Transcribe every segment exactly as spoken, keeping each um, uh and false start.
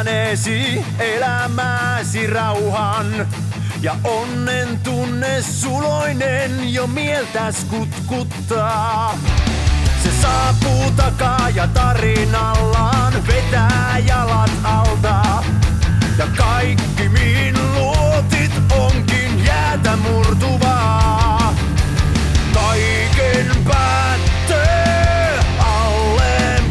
antaneesi elämäsi rauhan. Ja onnen tunne suloinen jo mieltäs kutkuttaa. Se saapuu takaa ja tarinallaan vetää jalat alta. Ja kaikki mihin luotit onkin jäätä murtuvaa. Kaiken päättee, alleen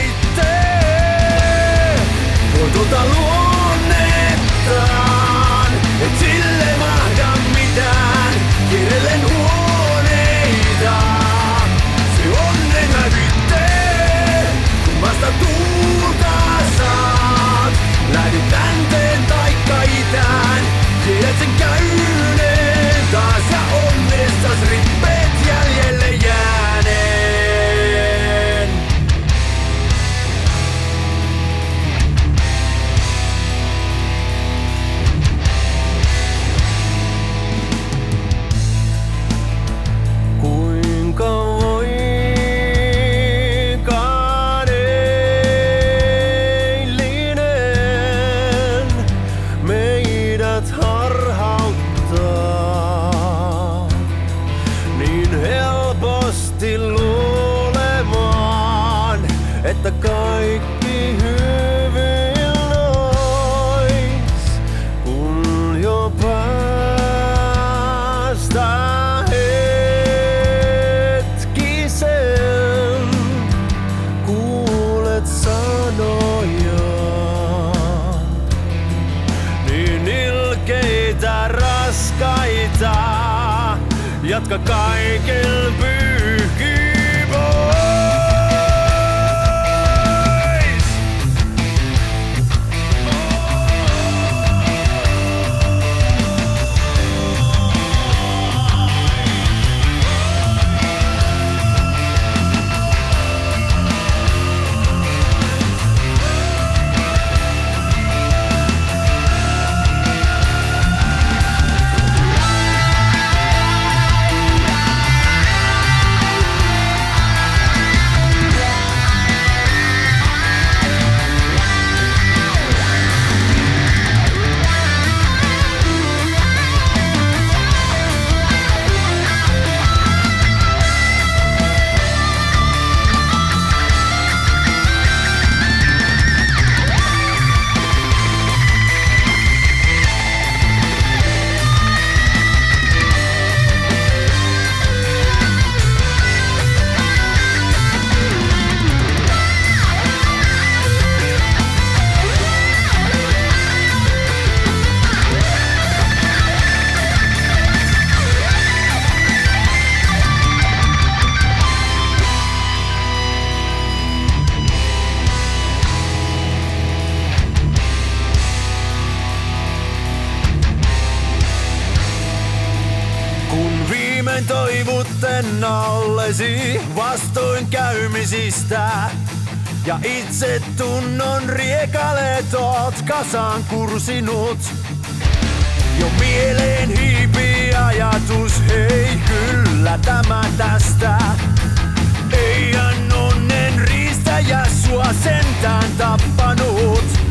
peittee. Tuota luonnettaan, et sille mahda mitään. Kierrellen huoneita, se onnen hävittee. Kun vasta tuulta saat, lähdet länteen taikka itään. Tiedät sen käyneen taas ja onnessas rippeet jäljelle jääneen. Kuinka voikaan eilinen meidät harhauttaa niin helposti luulemaan, että kaikki hyvin ois, kun jo päästään hetkisen kuulet sanoja. Niin ilkeitä, raskaita, jatka kaiken pyyhkii pois. Viimein toivutten allesi vastoinkäymisistä. Ja itse tunnon riekaleet oot kasaan kursinut. Jo mieleen hiipii ajatus, hei kyllä tämä tästä. Eihän onnen riistäjä sua sentään tappanut.